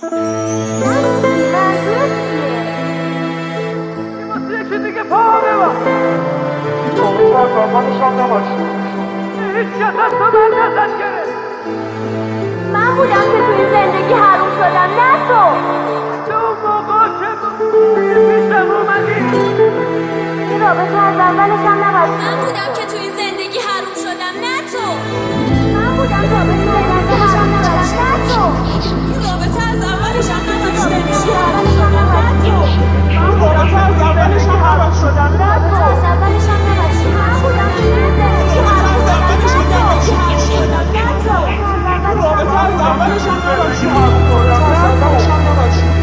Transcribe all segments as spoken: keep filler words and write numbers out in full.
یکی دیگه پا ببا زبانشان نباشی هیچ کس از تو من نزد گرفت. من بودم که توی زندگی حروم شدم، نه تو. تو اون موقع که پیشم اومدی این رابطه از اولش هم نباید. من بودم که توی زندگی حروم شدم، نه تو. من بودم که توی زندگی حروم شدم، نه تو. این رابطه از اولش هم نباید. من بودم که از اولش هم حروم شدم، نه تو. از اولش هم نباید. من بودم که توی زندگی حروم شدم، نه تو. رابطه از اولش هم نباشی رابطه از اولش هم نباشی.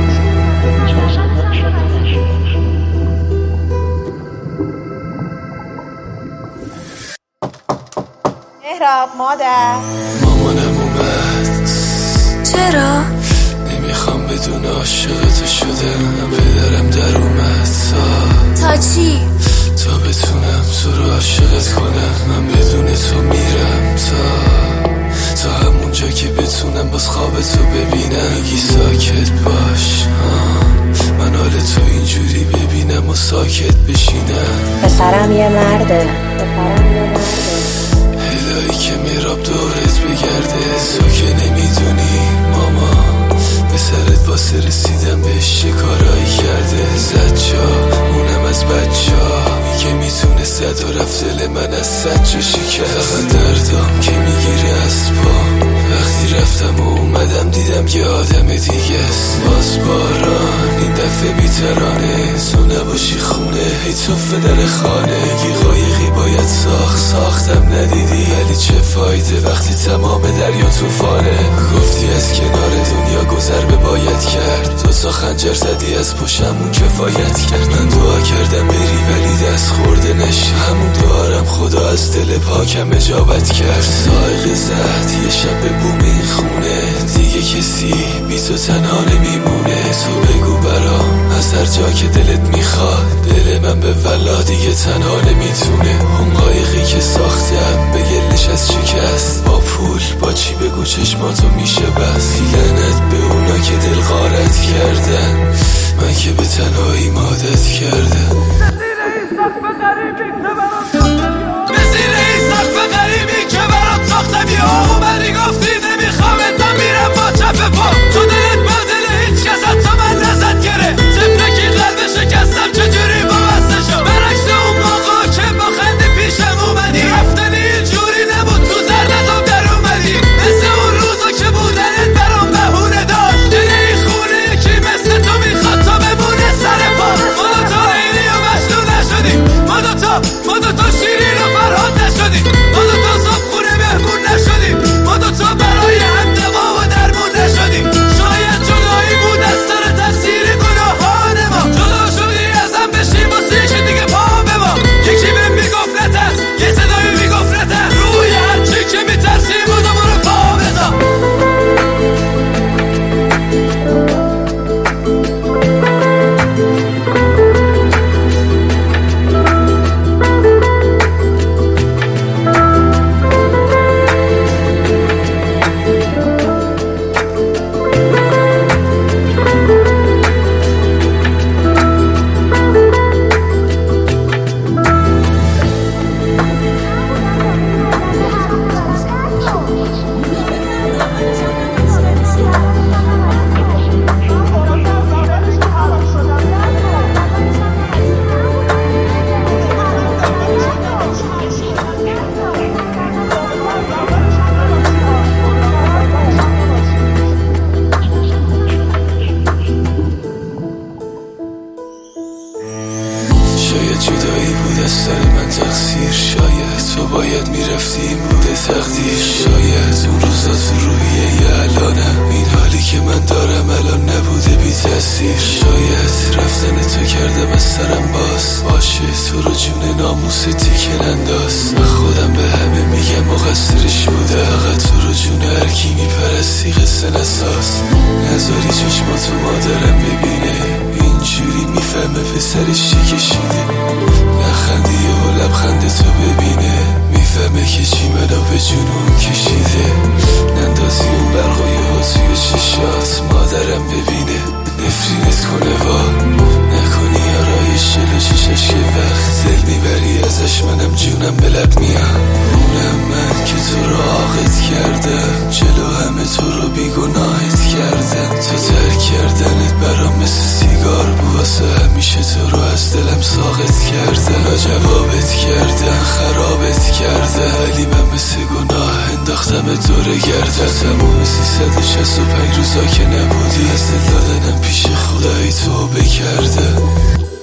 مهراب مادر مامانم اومد. چرا؟ نمیخوام بدون عاشقت شدم. پدرم در اومد تا تا چی؟ تا بتونم تو رو عاشقت کنم. من بدون تو میرم تا تا همونجا که بتونم باز خواب تو ببینم. میگی ساکت باش من حال تو اینجوری ببینم و ساکت بشینم. پسرم یه مرده پسرم یه مرده الهی که میراب دورت بگرده. تو که نمیدونی ماما پسرت واسه رسیدم بهش چه کارایی کرده. زد جا اونم از بچه ها که میتونه زد و رفت دل من از صد جا شکست. دردام که میگیره از پا وقتی رفتم و اومدم دیدم یه آدم دیگه است. باز باران این دفعه بیترانه تو نباشی خونه هی توفه در خانه. یه قایقی باید ساخت ساختم ندیدی ولی چه فایده وقتی تمام دریا توفانه. گفتی از کنار دنیا گذر به باید کرد. تو تا خنجر زدی از پشمون کفایت کرد. من دعا کردم بری ولی دست خورده نشی. همون دعارم خدا از دل پاکم اجابت کرد. سائق زد یه شب به بوم این خونه دیگه کسی بی تو تنها نمیمونه. تو بگو برام از هر جا که دلت میخواد دل من به ولا دیگه تنها نمیتونه. اون قایقی که ساختم به گلش از شکست با پول با چی بگو چشماتو میشه بس. لعنت به اونا که دل غارت کردن من که به تنهایی مادت کردم. به زیر این سقف غریبی که برات ساختم یا اومدی گفتی نمیخوامت من میرم با چپ پا. تو دلت با دل هیچ کس از تو من نزد گره. طفلکی قلب شکستم چجوری وابسته شد. برعکس اون موقع که با خنده پیشم اومدی رفتنی اینجوری نبود تو زردتم در اومدی. مثل اون روزا که بودنت برام بهونه داشت. دل این خونه یکی مثل تو میخواد تا بمونه سر پا. ما دوتا عینی و مجنون نشدیم. ما دوتا ما دوتا شیرین و فرهاد نشدیم. ما دوتا صبح خونه مهمون نشدیم. ما دوتا برای هم دوا و درمون نشدیم. شاید جدایی بود از سر تقصیر گناهان ما. جدا شدی ازم بشیم واسه یکی دیگه پا به ما. یکی بهم میگفت نترس یه صدایی میگفت نترس. روی هرچی که میترسی بود و برو پا بزا. شاید جدایی بود از سر من تقصیر. شاید تو باید میرفتی این بوده تقدیر. شاید اون روزا تو روحیه الانم این حالی که من دارم الان نبوده بی تاثیر. شاید رفتن تو کردم از سرم باز باشه تو رو جون ناموس تیکن انداز. من خودم به همه میگم مقصرش بوده فقط تو رو جون هرکی میپرستی قصه نساز. نذاری چشماتو مادرم ببینه اینجوری میفهمه پسرش چی کشیده. نخندی و لبخند تو ببینه میفهمه که چی منو به جنون کشیده. نندازی اون برقای ها توی چشات مادرم ببینه نفرینت کنه وا نکنی آرایش جلو چشش که وقت دل میبری ازش منم جونم به لب میام اونم من که تو رو عاقت کردم جلو همه تو رو بیگناهت کردم تو ترک کردنت برام مثل سیگار بود واسه همیشه تو رو از دلم ساقط کردن و جوابت کردن خرابت کرده ولی من مثل گناه انداختم دور گرده تموم سیصد و شصت و پنج روزا که نبودی از دل دادنم پیش خدایی تو بکرده